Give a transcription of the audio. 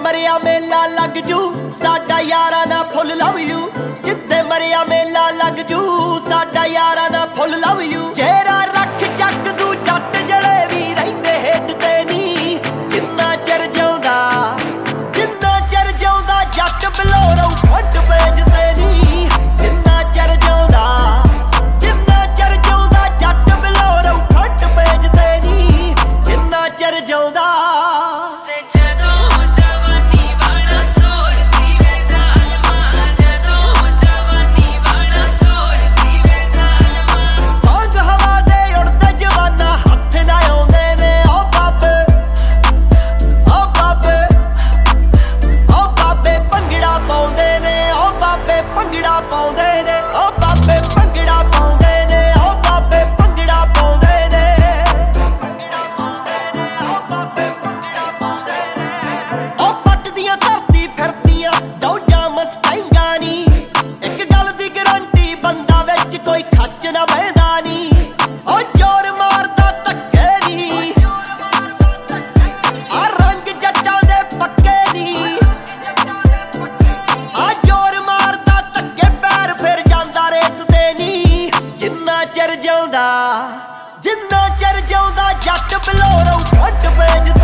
मरिया मेला लग जू साडा यारा ना फुल लव यू। जिथे मरिया मेला लग जू साडा यारा ना फुल लव यू। चेहरा रख चक दू जट जड़े भी रहिंदे हेठ ते नी। जिन्ना चिर जिउंदा जट बलोरों फट भेजदे नी। जिन्ना चिर जिउंदा जट बलोरों फट भेजदे नी। जिन्ना चिर जिउंदा कोई खच ना बहदा नी। ओ जोर मारदा धक्के नी। आ रंग जट्टां दे पक्के नी। आ जोर मारदा धक्के पैर फिर जांदा रेस ते नी। जिन्ना चिर जिउंदा जट बलोरों फट भेजदे